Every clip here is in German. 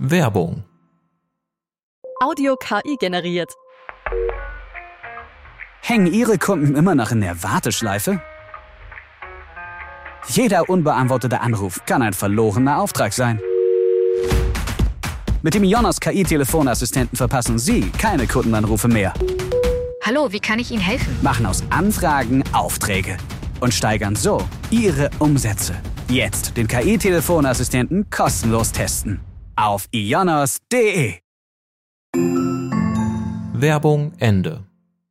Werbung. Audio KI generiert. Hängen Ihre Kunden immer noch in der Warteschleife? Jeder unbeantwortete Anruf kann ein verlorener Auftrag sein. Mit dem IONOS KI-Telefonassistenten verpassen Sie keine Kundenanrufe mehr. Hallo, wie kann ich Ihnen helfen? Machen aus Anfragen Aufträge und steigern so Ihre Umsätze. Jetzt den KI-Telefonassistenten kostenlos testen. Auf ionos.de. Werbung Ende.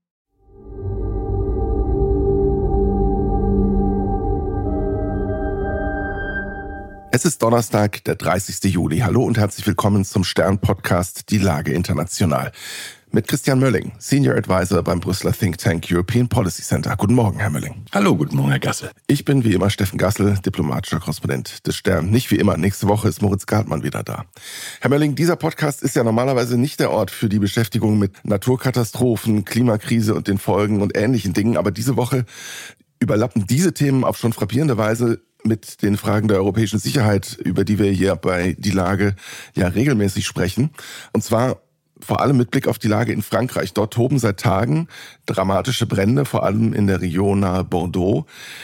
Es ist Donnerstag, der 30. Juli. Hallo und herzlich willkommen zum Stern-Podcast Die Lage international. Mit Christian Mölling, Senior Advisor beim Brüsseler Think Tank European Policy Center. Guten Morgen, Herr Mölling. Hallo, guten Morgen, Herr Gassel. Ich bin wie immer Steffen Gassel, diplomatischer Korrespondent des Stern. Nicht wie immer, nächste Woche ist Moritz Gartmann wieder da. Herr Mölling, dieser Podcast ist ja normalerweise nicht der Ort für die Beschäftigung mit Naturkatastrophen, Klimakrise und den Folgen und ähnlichen Dingen. Aber diese Woche überlappen diese Themen auf schon frappierende Weise mit den Fragen der europäischen Sicherheit, über die wir hier bei Die Lage ja regelmäßig sprechen. Und zwar vor allem mit Blick auf die Lage in Frankreich. Dort toben seit Tagen dramatische Brände, vor allem in der Region nahe Bordeaux.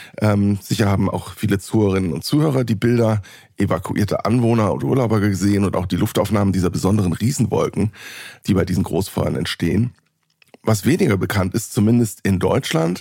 Sicher haben auch viele Zuhörerinnen und Zuhörer die Bilder evakuierter Anwohner und Urlauber gesehen und auch die Luftaufnahmen dieser besonderen Riesenwolken, die bei diesen Großfeuern entstehen. Was weniger bekannt ist, zumindest in Deutschland,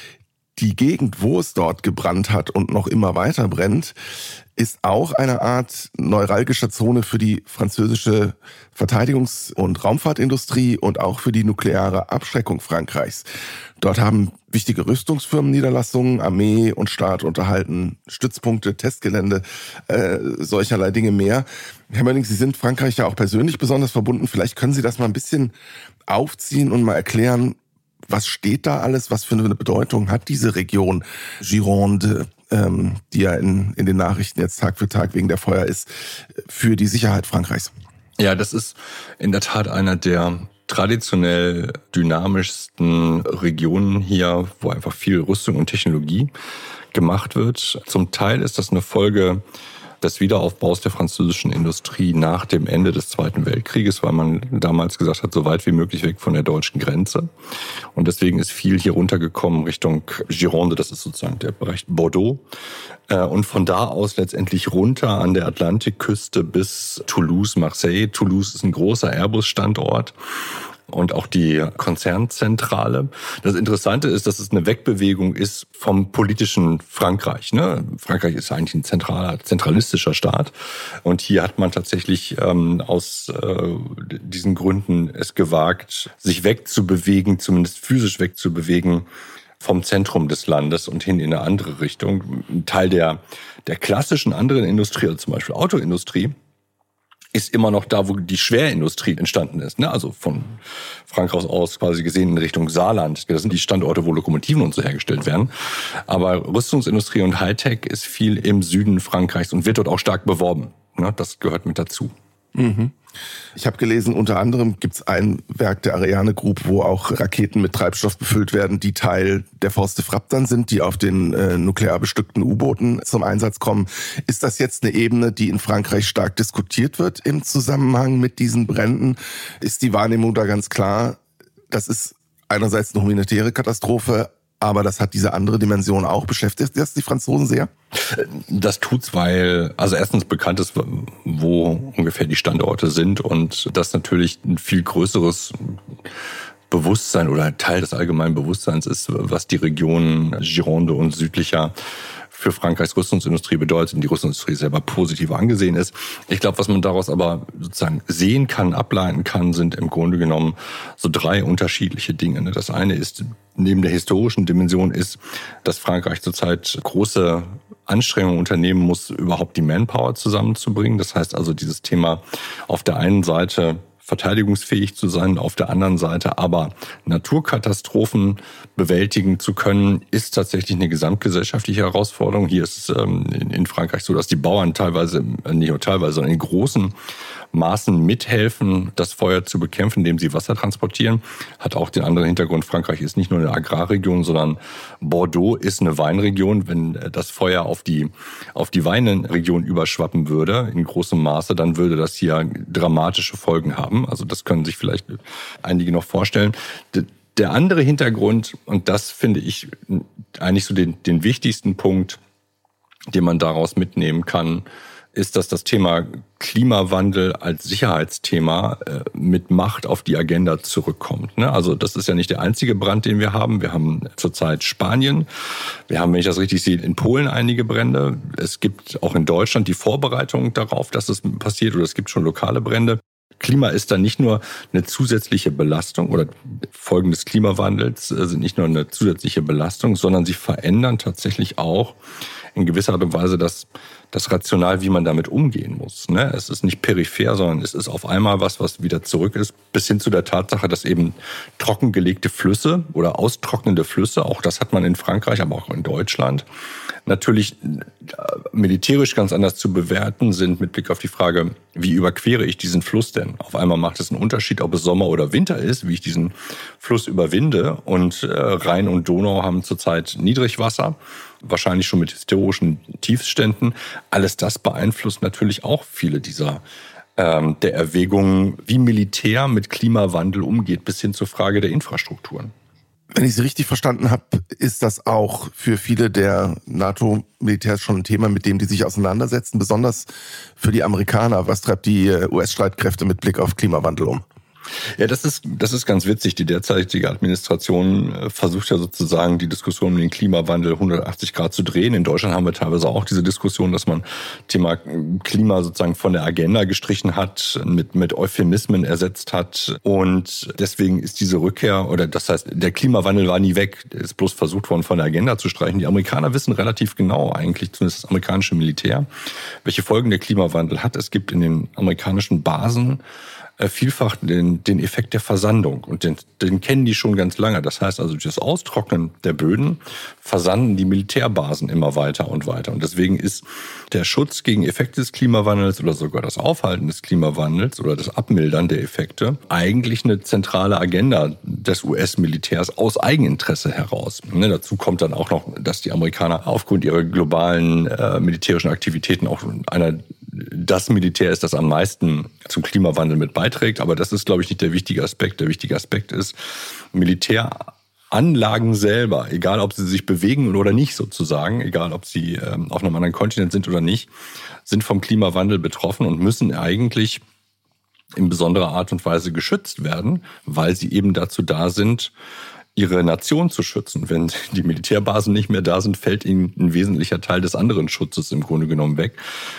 die Gegend, wo es dort gebrannt hat und noch immer weiter brennt, ist auch eine Art neuralgischer Zone für die französische Verteidigungs- und Raumfahrtindustrie und auch für die nukleare Abschreckung Frankreichs. Dort haben wichtige Rüstungsfirmen Niederlassungen, Armee und Staat unterhalten Stützpunkte, Testgelände, solcherlei Dinge mehr. Herr Mölling, Sie sind Frankreich ja auch persönlich besonders verbunden. Vielleicht können Sie das mal ein bisschen aufziehen und mal erklären, was steht da alles? Was für eine Bedeutung hat diese Region Gironde, die ja in den Nachrichten jetzt Tag für Tag wegen der Feuer ist, für die Sicherheit Frankreichs? Ja, das ist in der Tat einer der traditionell dynamischsten Regionen hier, wo einfach viel Rüstung und Technologie gemacht wird. Zum Teil ist das eine Folge des Wiederaufbaus der französischen Industrie nach dem Ende des Zweiten Weltkrieges, weil man damals gesagt hat, so weit wie möglich weg von der deutschen Grenze. Und deswegen ist viel hier runtergekommen Richtung Gironde, das ist sozusagen der Bereich Bordeaux. Und von da aus letztendlich runter an der Atlantikküste bis Toulouse, Marseille. Toulouse ist ein großer Airbus-Standort. Und auch die Konzernzentrale. Das Interessante ist, dass es eine Wegbewegung ist vom politischen Frankreich. Frankreich ist eigentlich ein zentralistischer Staat. Und hier hat man tatsächlich aus diesen Gründen es gewagt, sich wegzubewegen, zumindest physisch wegzubewegen vom Zentrum des Landes und hin in eine andere Richtung. Ein Teil der klassischen anderen Industrie, also zum Beispiel Autoindustrie, ist immer noch da, wo die Schwerindustrie entstanden ist. Also von Frankreich aus quasi gesehen in Richtung Saarland. Das sind die Standorte, wo Lokomotiven und so hergestellt werden. Aber Rüstungsindustrie und Hightech ist viel im Süden Frankreichs und wird dort auch stark beworben. Das gehört mit dazu. Mhm. Ich habe gelesen, unter anderem gibt es ein Werk der Ariane Group, wo auch Raketen mit Treibstoff befüllt werden, die Teil der Forste Frapp dann sind, die auf den nuklear bestückten U-Booten zum Einsatz kommen. Ist das jetzt eine Ebene, die in Frankreich stark diskutiert wird im Zusammenhang mit diesen Bränden? Ist die Wahrnehmung da ganz klar, das ist einerseits eine humanitäre Katastrophe, aber das hat diese andere Dimension auch. Beschäftigt das die Franzosen sehr? Das tut's, weil also erstens bekannt ist, wo ungefähr die Standorte sind und das natürlich ein viel größeres Bewusstsein oder Teil des allgemeinen Bewusstseins ist, was die Region Gironde und südlicher für Frankreichs Rüstungsindustrie bedeutet und die Rüstungsindustrie selber positiv angesehen ist. Ich glaube, was man daraus aber sozusagen sehen kann, ableiten kann, sind im Grunde genommen so drei unterschiedliche Dinge. Das eine ist, neben der historischen Dimension ist, dass Frankreich zurzeit große Anstrengungen unternehmen muss, überhaupt die Manpower zusammenzubringen. Das heißt also, dieses Thema auf der einen Seite verteidigungsfähig zu sein, auf der anderen Seite aber Naturkatastrophen bewältigen zu können, ist tatsächlich eine gesamtgesellschaftliche Herausforderung. Hier ist es in Frankreich so, dass die Bauern teilweise, nicht nur teilweise, sondern in großen Maßen mithelfen, das Feuer zu bekämpfen, indem sie Wasser transportieren. Hat auch den anderen Hintergrund, Frankreich ist nicht nur eine Agrarregion, sondern Bordeaux ist eine Weinregion. Wenn das Feuer auf die Weinregion überschwappen würde, in großem Maße, dann würde das hier dramatische Folgen haben. Also das können sich vielleicht einige noch vorstellen. Der andere Hintergrund, und das finde ich eigentlich so den wichtigsten Punkt, den man daraus mitnehmen kann, ist, dass das Thema Klimawandel als Sicherheitsthema mit Macht auf die Agenda zurückkommt. Also das ist ja nicht der einzige Brand, den wir haben. Wir haben zurzeit Spanien. Wir haben, wenn ich das richtig sehe, in Polen einige Brände. Es gibt auch in Deutschland die Vorbereitung darauf, dass es passiert, oder es gibt schon lokale Brände. Klima ist dann nicht nur eine zusätzliche Belastung oder Folgen des Klimawandels sind nicht nur eine zusätzliche Belastung, sondern sie verändern tatsächlich auch in gewisser Art und Weise das Rational, wie man damit umgehen muss. Es ist nicht peripher, sondern es ist auf einmal was wieder zurück ist, bis hin zu der Tatsache, dass eben trockengelegte Flüsse oder austrocknende Flüsse, auch das hat man in Frankreich, aber auch in Deutschland, natürlich militärisch ganz anders zu bewerten sind mit Blick auf die Frage, wie überquere ich diesen Fluss denn? Auf einmal macht es einen Unterschied, ob es Sommer oder Winter ist, wie ich diesen Fluss überwinde. Und Rhein und Donau haben zurzeit Niedrigwasser, wahrscheinlich schon mit historischen Tiefständen. Alles das beeinflusst natürlich auch viele der Erwägungen, wie Militär mit Klimawandel umgeht, bis hin zur Frage der Infrastrukturen. Wenn ich Sie richtig verstanden habe, ist das auch für viele der NATO-Militärs schon ein Thema, mit dem die sich auseinandersetzen, besonders für die Amerikaner. Was treibt die US-Streitkräfte mit Blick auf Klimawandel um? Ja, das ist ganz witzig. Die derzeitige Administration versucht ja sozusagen die Diskussion um den Klimawandel 180 Grad zu drehen. In Deutschland haben wir teilweise auch diese Diskussion, dass man Thema Klima sozusagen von der Agenda gestrichen hat, mit Euphemismen ersetzt hat. Und deswegen ist diese Rückkehr, oder das heißt, der Klimawandel war nie weg, ist bloß versucht worden, von der Agenda zu streichen. Die Amerikaner wissen relativ genau eigentlich, zumindest das amerikanische Militär, welche Folgen der Klimawandel hat. Es gibt in den amerikanischen Basen vielfach den Effekt der Versandung. Und den kennen die schon ganz lange. Das heißt also, durch das Austrocknen der Böden versanden die Militärbasen immer weiter und weiter. Und deswegen ist der Schutz gegen Effekte des Klimawandels oder sogar das Aufhalten des Klimawandels oder das Abmildern der Effekte eigentlich eine zentrale Agenda des US-Militärs aus Eigeninteresse heraus. Dazu kommt dann auch noch, dass die Amerikaner aufgrund ihrer globalen militärischen Aktivitäten auch das Militär ist, das am meisten zum Klimawandel mit beiträgt. Aber das ist, glaube ich, nicht der wichtige Aspekt. Der wichtige Aspekt ist, Militäranlagen selber, egal ob sie sich bewegen oder nicht sozusagen, egal ob sie auf einem anderen Kontinent sind oder nicht, sind vom Klimawandel betroffen und müssen eigentlich in besonderer Art und Weise geschützt werden, weil sie eben dazu da sind, ihre Nation zu schützen. Wenn die Militärbasen nicht mehr da sind, fällt ihnen ein wesentlicher Teil des anderen Schutzes im Grunde genommen weg.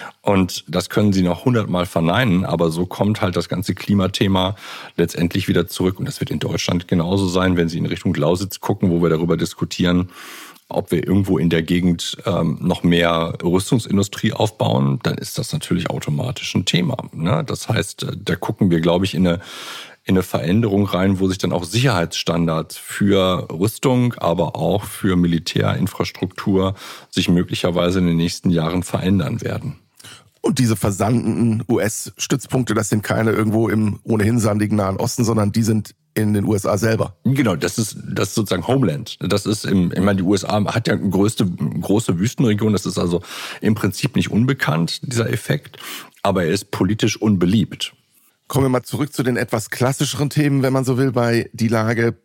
Und das können sie noch 100-mal verneinen, aber so kommt halt das ganze Klimathema letztendlich wieder zurück. Und das wird in Deutschland genauso sein, wenn Sie in Richtung Lausitz gucken, wo wir darüber diskutieren, ob wir irgendwo in der Gegend noch mehr Rüstungsindustrie aufbauen, dann ist das natürlich automatisch ein Thema. Das heißt, da gucken wir, glaube ich, in eine Veränderung rein, wo sich dann auch Sicherheitsstandards für Rüstung, aber auch für Militärinfrastruktur sich möglicherweise in den nächsten Jahren verändern werden. Und diese versandten US-Stützpunkte, das sind keine irgendwo im ohnehin sandigen Nahen Osten, sondern die sind in den USA selber. Genau, das ist sozusagen Homeland. Das ist ich meine, die USA hat ja eine große Wüstenregion. Das ist also im Prinzip nicht unbekannt, dieser Effekt. Aber er ist politisch unbeliebt. Kommen wir mal zurück zu den etwas klassischeren Themen, wenn man so will, bei Die Lage.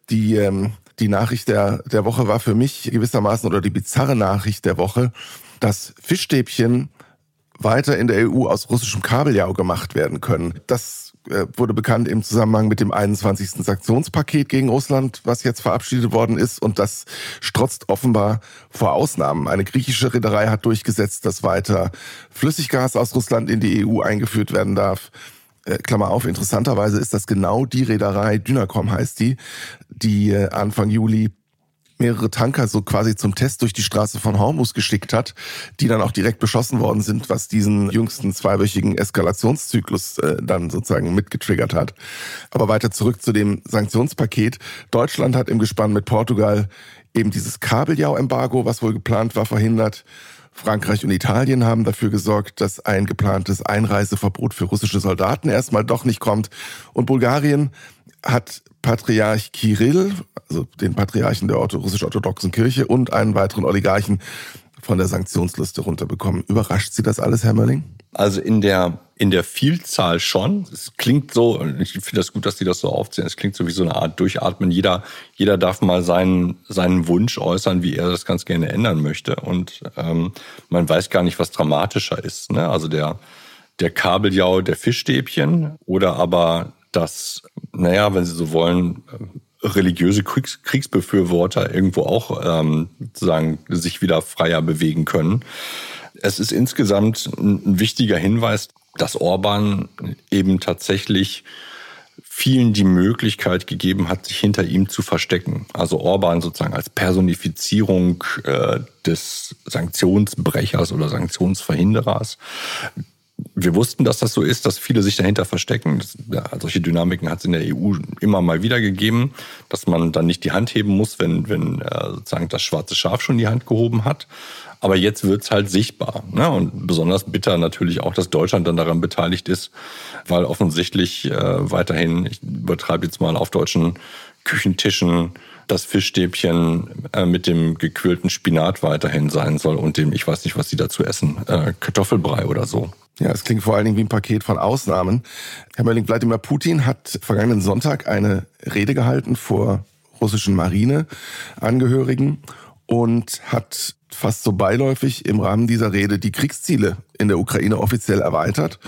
Die Nachricht der Woche war für mich gewissermaßen, oder die bizarre Nachricht der Woche, dass Fischstäbchen weiter in der EU aus russischem Kabeljau gemacht werden können. Das wurde bekannt im Zusammenhang mit dem 21. Sanktionspaket gegen Russland, was jetzt verabschiedet worden ist. Und das strotzt offenbar vor Ausnahmen. Eine griechische Reederei hat durchgesetzt, dass weiter Flüssiggas aus Russland in die EU eingeführt werden darf. Klammer auf, interessanterweise ist das genau die Reederei, Dynacom heißt die Anfang Juli mehrere Tanker so quasi zum Test durch die Straße von Hormuz geschickt hat, die dann auch direkt beschossen worden sind, was diesen jüngsten zweiwöchigen Eskalationszyklus dann sozusagen mitgetriggert hat. Aber weiter zurück zu dem Sanktionspaket. Deutschland hat im Gespann mit Portugal eben dieses Kabeljau-Embargo, was wohl geplant war, verhindert. Frankreich und Italien haben dafür gesorgt, dass ein geplantes Einreiseverbot für russische Soldaten erstmal doch nicht kommt. Und Bulgarien hat Patriarch Kirill, also den Patriarchen der russisch-orthodoxen Kirche, und einen weiteren Oligarchen von der Sanktionsliste runterbekommen. Überrascht Sie das alles, Herr Mölling? Also in der Vielzahl schon. Es klingt so, und ich finde das gut, dass die das so aufzählen, es klingt so wie so eine Art Durchatmen. Jeder darf mal seinen Wunsch äußern, wie er das ganz gerne ändern möchte. Und man weiß gar nicht, was dramatischer ist. Ne? Also der Kabeljau der Fischstäbchen oder aber das, wenn Sie so wollen, religiöse Kriegsbefürworter irgendwo auch sozusagen sich wieder freier bewegen können. Es ist insgesamt ein wichtiger Hinweis, dass Orbán eben tatsächlich vielen die Möglichkeit gegeben hat, sich hinter ihm zu verstecken. Also Orbán sozusagen als Personifizierung des Sanktionsbrechers oder Sanktionsverhinderers. Wir wussten, dass das so ist, dass viele sich dahinter verstecken. Solche Dynamiken hat es in der EU immer mal wieder gegeben, dass man dann nicht die Hand heben muss, wenn sozusagen das schwarze Schaf schon die Hand gehoben hat. Aber jetzt wird's halt sichtbar. Ne? Und besonders bitter natürlich auch, dass Deutschland dann daran beteiligt ist, weil offensichtlich weiterhin, ich übertreibe jetzt mal, auf deutschen Küchentischen das Fischstäbchen mit dem gequillten Spinat weiterhin sein soll und dem, ich weiß nicht, was Sie dazu essen, Kartoffelbrei oder so. Ja, es klingt vor allen Dingen wie ein Paket von Ausnahmen. Herr Mölling, Wladimir Putin hat vergangenen Sonntag eine Rede gehalten vor russischen Marineangehörigen und hat fast so beiläufig im Rahmen dieser Rede die Kriegsziele in der Ukraine offiziell erweitert.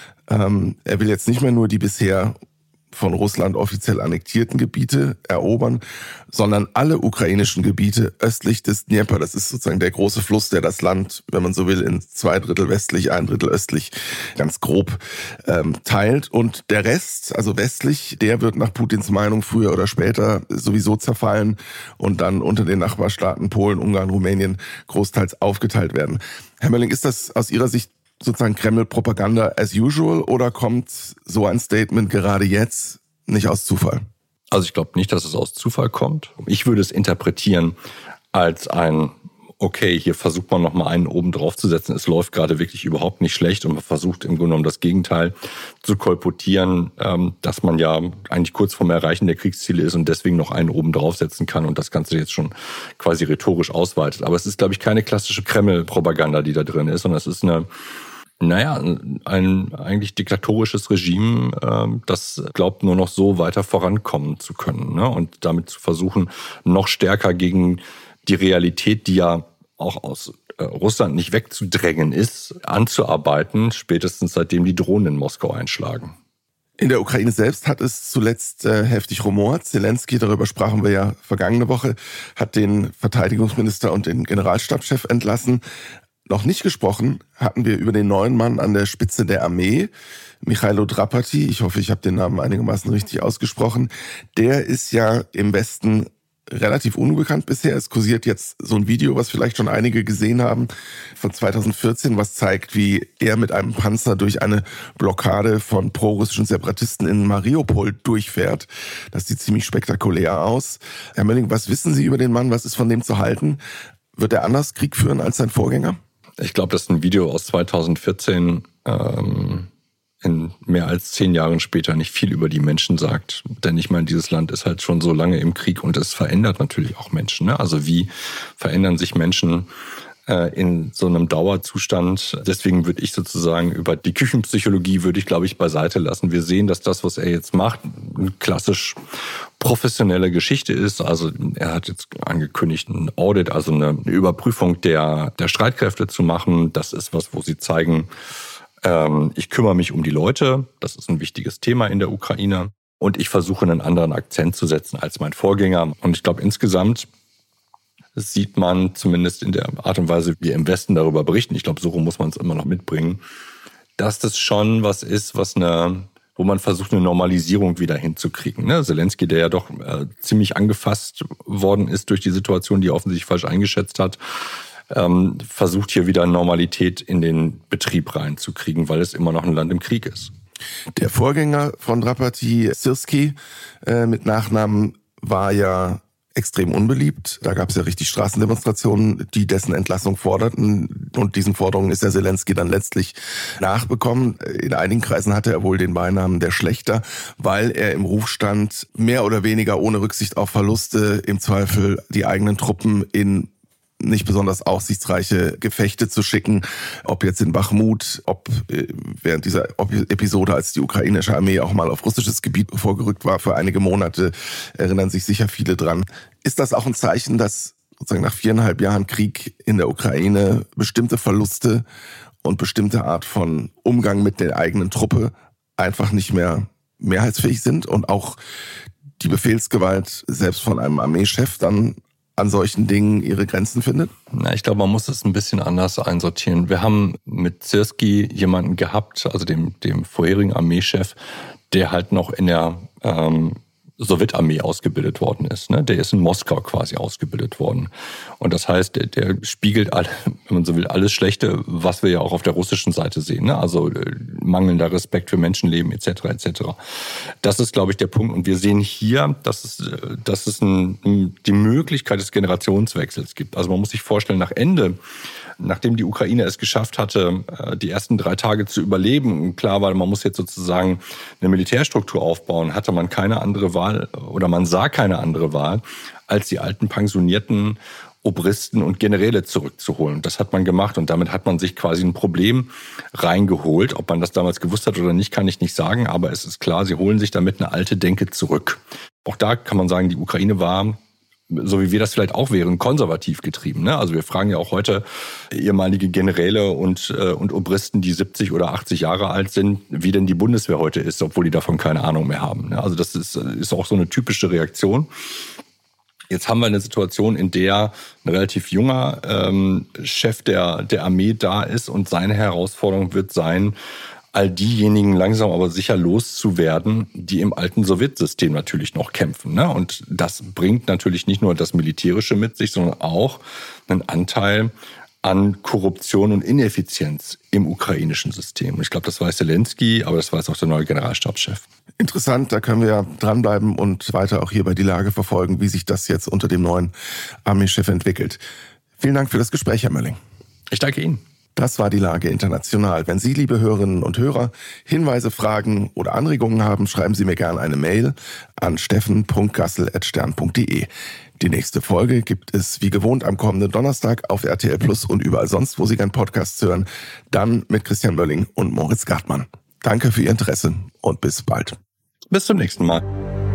Er will jetzt nicht mehr nur die bisher von Russland offiziell annektierten Gebiete erobern, sondern alle ukrainischen Gebiete östlich des Dnepr. Das ist sozusagen der große Fluss, der das Land, wenn man so will, in 2/3 westlich, 1/3 östlich ganz grob teilt. Und der Rest, also westlich, der wird nach Putins Meinung früher oder später sowieso zerfallen und dann unter den Nachbarstaaten Polen, Ungarn, Rumänien großteils aufgeteilt werden. Herr Mölling, ist das aus Ihrer Sicht sozusagen Kreml-Propaganda as usual oder kommt so ein Statement gerade jetzt nicht aus Zufall? Also ich glaube nicht, dass es aus Zufall kommt. Ich würde es interpretieren als okay, hier versucht man noch mal einen oben drauf zu setzen. Es läuft gerade wirklich überhaupt nicht schlecht und man versucht im Grunde genommen das Gegenteil zu kolportieren, dass man ja eigentlich kurz vorm Erreichen der Kriegsziele ist und deswegen noch einen oben draufsetzen kann und das Ganze jetzt schon quasi rhetorisch ausweitet. Aber es ist, glaube ich, keine klassische Kreml-Propaganda, die da drin ist, sondern es ist ein eigentlich diktatorisches Regime, das glaubt, nur noch so weiter vorankommen zu können, ne? Und damit zu versuchen, noch stärker gegen die Realität, die ja auch aus Russland nicht wegzudrängen ist, anzuarbeiten, spätestens seitdem die Drohnen in Moskau einschlagen. In der Ukraine selbst hat es zuletzt heftig rumort. Zelensky, darüber sprachen wir ja vergangene Woche, hat den Verteidigungsminister und den Generalstabschef entlassen. Noch nicht gesprochen hatten wir über den neuen Mann an der Spitze der Armee, Michailo Drapati. Ich hoffe, ich habe den Namen einigermaßen richtig ausgesprochen. Der ist ja im Westen relativ unbekannt bisher. Es kursiert jetzt so ein Video, was vielleicht schon einige gesehen haben, von 2014, was zeigt, wie er mit einem Panzer durch eine Blockade von prorussischen Separatisten in Mariupol durchfährt. Das sieht ziemlich spektakulär aus. Herr Mölling, was wissen Sie über den Mann? Was ist von dem zu halten? Wird er anders Krieg führen als sein Vorgänger? Ich glaube, das ist ein Video aus 2014, in mehr als 10 Jahren später nicht viel über die Menschen sagt. Denn ich meine, dieses Land ist halt schon so lange im Krieg und es verändert natürlich auch Menschen. Ne? Also wie verändern sich Menschen in so einem Dauerzustand? Deswegen würde ich sozusagen über die Küchenpsychologie glaube ich, beiseite lassen. Wir sehen, dass das, was er jetzt macht, eine klassisch professionelle Geschichte ist. Also er hat jetzt angekündigt, ein Audit, also eine Überprüfung der Streitkräfte zu machen. Das ist was, wo sie zeigen, ich kümmere mich um die Leute. Das ist ein wichtiges Thema in der Ukraine. Und ich versuche, einen anderen Akzent zu setzen als mein Vorgänger. Und ich glaube, insgesamt sieht man zumindest in der Art und Weise, wie wir im Westen darüber berichten, ich glaube, so muss man es immer noch mitbringen, dass das schon was ist, wo man versucht, eine Normalisierung wieder hinzukriegen. Ne? Zelensky, der ja doch ziemlich angefasst worden ist durch die Situation, die er offensichtlich falsch eingeschätzt hat, versucht hier wieder Normalität in den Betrieb reinzukriegen, weil es immer noch ein Land im Krieg ist. Der Vorgänger von Drapati, Syrski, mit Nachnamen, war ja extrem unbeliebt. Da gab es ja richtig Straßendemonstrationen, die dessen Entlassung forderten. Und diesen Forderungen ist der Zelensky dann letztlich nachbekommen. In einigen Kreisen hatte er wohl den Beinamen der Schlächter, weil er im Ruf stand, mehr oder weniger ohne Rücksicht auf Verluste im Zweifel die eigenen Truppen in nicht besonders aussichtsreiche Gefechte zu schicken, ob jetzt in Bachmut, ob während dieser Episode, als die ukrainische Armee auch mal auf russisches Gebiet vorgerückt war für einige Monate, erinnern sich sicher viele dran. Ist das auch ein Zeichen, dass sozusagen nach 4,5 Jahren Krieg in der Ukraine bestimmte Verluste und bestimmte Art von Umgang mit der eigenen Truppe einfach nicht mehr mehrheitsfähig sind und auch die Befehlsgewalt selbst von einem Armeechef dann an solchen Dingen ihre Grenzen findet? Na, ich glaube, man muss es ein bisschen anders einsortieren. Wir haben mit Syrski jemanden gehabt, also dem vorherigen Armeechef, der halt noch in der Sowjetarmee ausgebildet worden ist. Ne? Der ist in Moskau quasi ausgebildet worden. Und das heißt, der spiegelt, wenn man so will, alles Schlechte, was wir ja auch auf der russischen Seite sehen. Ne? Also mangelnder Respekt für Menschenleben etc. etc. Das ist, glaube ich, der Punkt. Und wir sehen hier, dass es die Möglichkeit des Generationswechsels gibt. Also man muss sich vorstellen, nachdem die Ukraine es geschafft hatte, die ersten 3 Tage zu überleben, und klar war, man muss jetzt sozusagen eine Militärstruktur aufbauen, hatte man keine andere Wahl oder man sah keine andere Wahl, als die alten pensionierten Obristen und Generäle zurückzuholen. Und das hat man gemacht und damit hat man sich quasi ein Problem reingeholt. Ob man das damals gewusst hat oder nicht, kann ich nicht sagen, aber es ist klar, sie holen sich damit eine alte Denke zurück. Auch da kann man sagen, die Ukraine war, so wie wir das vielleicht auch wären, konservativ getrieben. Ne? Also wir fragen ja auch heute ehemalige Generäle und Obristen, die 70 oder 80 Jahre alt sind, wie denn die Bundeswehr heute ist, obwohl die davon keine Ahnung mehr haben. Ne? Also das ist auch so eine typische Reaktion. Jetzt haben wir eine Situation, in der ein relativ junger Chef der Armee da ist und seine Herausforderung wird sein, all diejenigen langsam aber sicher loszuwerden, die im alten Sowjetsystem natürlich noch kämpfen. Ne? Und das bringt natürlich nicht nur das Militärische mit sich, sondern auch einen Anteil an Korruption und Ineffizienz im ukrainischen System. Ich glaube, das weiß Zelensky, aber das weiß auch der neue Generalstabschef. Interessant, da können wir ja dranbleiben und weiter auch hierbei die Lage verfolgen, wie sich das jetzt unter dem neuen Armeechef entwickelt. Vielen Dank für das Gespräch, Herr Mölling. Ich danke Ihnen. Das war die Lage international. Wenn Sie, liebe Hörerinnen und Hörer, Hinweise, Fragen oder Anregungen haben, schreiben Sie mir gerne eine Mail an steffen.gassel@stern.de. Die nächste Folge gibt es wie gewohnt am kommenden Donnerstag auf RTL Plus und überall sonst, wo Sie gern Podcasts hören. Dann mit Christian Mölling und Moritz Gartmann. Danke für Ihr Interesse und bis bald. Bis zum nächsten Mal.